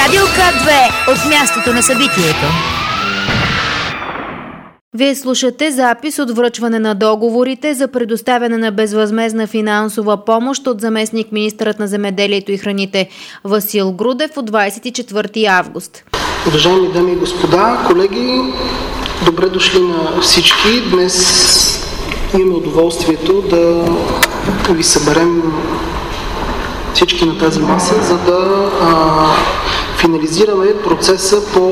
Радио К2 от мястото на събитието. Вие слушате запис от връчване на договорите за предоставяне на безвъзмездна финансова помощ от заместник-министърът на земеделието и храните Васил Грудев от 24 август. Уважаеми дами и господа, колеги, добре дошли на всички. Днес имаме удоволствието да ви съберем всички на тази маса, за да финализираме процеса по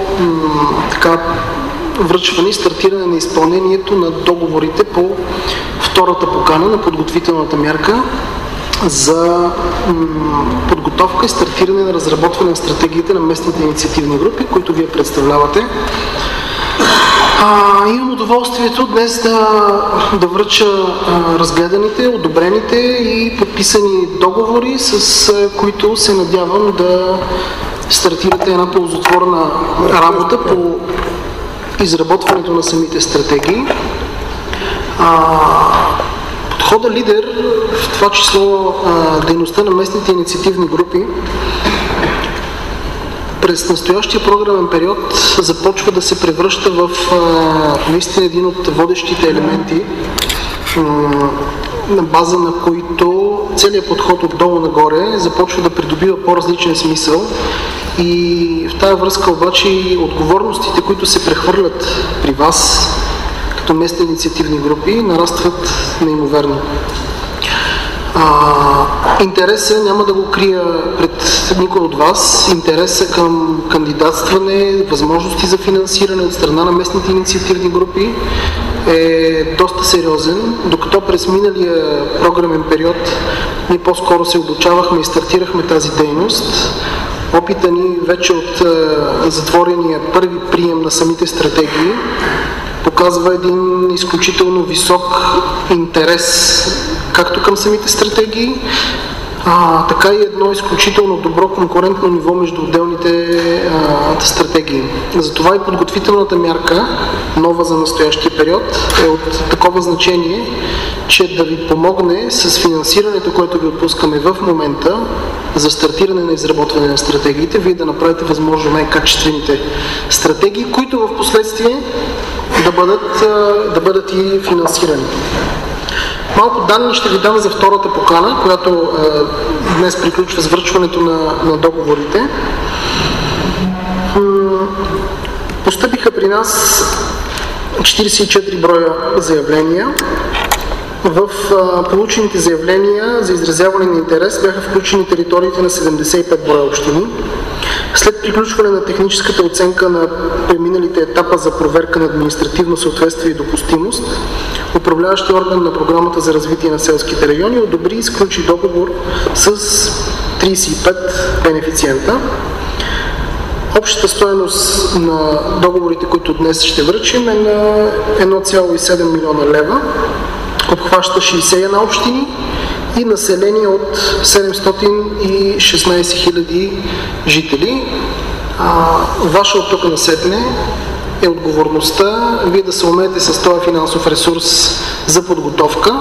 връчване и стартиране на изпълнението на договорите по втората покана на подготвителната мярка за подготовка и стартиране на разработване на стратегиите на местните инициативни групи, които вие представлявате. Имам удоволствието днес да връча разгледаните, одобрените и подписани договори, с които се надявам да стартирате една ползотворна работа по изработването на самите стратегии. Подхода лидер, в това число дейността на местните инициативни групи, през настоящия програмен период започва да се превръща в наистина един от водещите елементи, на база на които целият подход отдолу нагоре започва да придобива по-различен смисъл. И в тази връзка обаче и отговорностите, които се прехвърлят при вас като местни инициативни групи, нарастват неимоверно. Интересът, няма да го крия пред никой от вас, интересът към кандидатстване, възможности за финансиране от страна на местните инициативни групи е доста сериозен, докато през миналия програмен период ние по-скоро се обучавахме и стартирахме тази дейност. Опита ни вече от затворения първи прием на самите стратегии показва един изключително висок интерес както към самите стратегии, така и едно изключително добро конкурентно ниво между отделните стратегии. Затова и подготвителната мярка, нова за настоящия период, е от такова значение, че да ви помогне с финансирането, което ви отпускаме в момента за стартиране на изработване на стратегиите, вие да направите възможно най-качествените стратегии, които в последствие да бъдат и финансирани. Малко данни ще ви дам за втората покана, която днес приключва с връчването на договорите. Постъпиха при нас 44 броя заявления. В получените заявления за изразяване на интерес бяха включени териториите на 75 броя общини. След приключване на техническата оценка на преминалите етапа за проверка на административно съответствие и допустимост, управляващия орган на Програмата за развитие на селските райони одобри и сключи договор с 35 бенефициента. Общата стойност на договорите, които днес ще връчим, е на 1,7 милиона лева. Обхваща 61 общини и население от 716 хиляди жители. Ваша от тук насетне е отговорността вие да се умеете с този финансов ресурс за подготовка,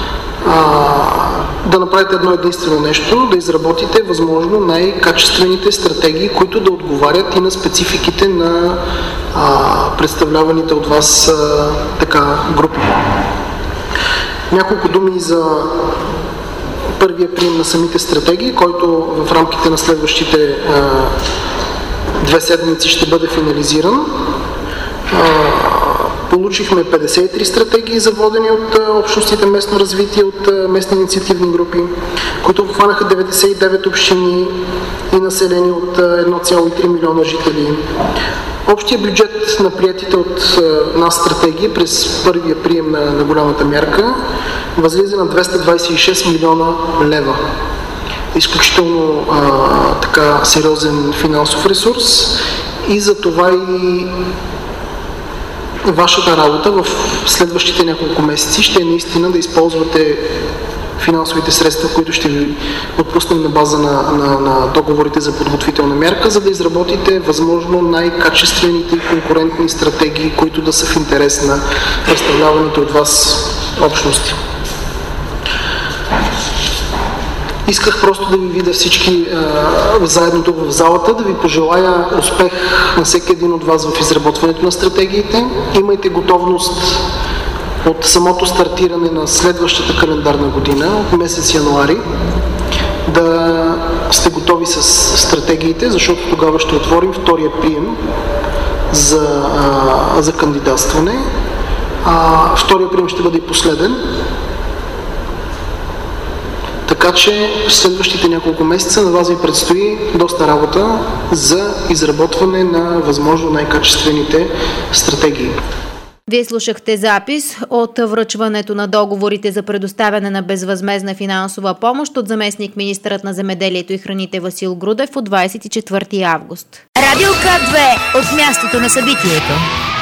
да направите едно единствено нещо, да изработите възможно най-качествените стратегии, които да отговарят и на спецификите на представляваните от вас групи. Няколко думи за първия прием на самите стратегии, който в рамките на следващите 2 седмици ще бъде финализиран. Получихме 53 стратегии за водени от общностите местно развитие, от местни инициативни групи, които обхванаха 99 общини и население от 1,3 милиона жители. Общия бюджет на приетите от нас стратегии през първия прием на голямата мярка възлиза на 226 милиона лева. Изключително сериозен финансов ресурс и за това и вашата работа в следващите няколко месеци ще е наистина да използвате финансовите средства, които ще ви отпуснем на база на договорите за подготвителна мярка, за да изработите възможно най-качествените и конкурентни стратегии, които да са в интерес на представляваните от вас общности. Исках просто да ви видя всички заедно тук в залата, да ви пожелая успех на всеки един от вас в изработването на стратегиите. Имайте готовност от самото стартиране на следващата календарна година, от месец януари, да сте готови с стратегиите, защото тогава ще отворим втория прием за кандидатстване. Втория прием ще бъде и последен. Така че в следващите няколко месеца на вас ви предстои доста работа за изработване на възможно най-качествените стратегии. Вие слушахте запис от връчването на договорите за предоставяне на безвъзмездна финансова помощ от заместник-министърът на земеделието и храните Васил Грудев от 24 август. Радио К2 от мястото на събитието.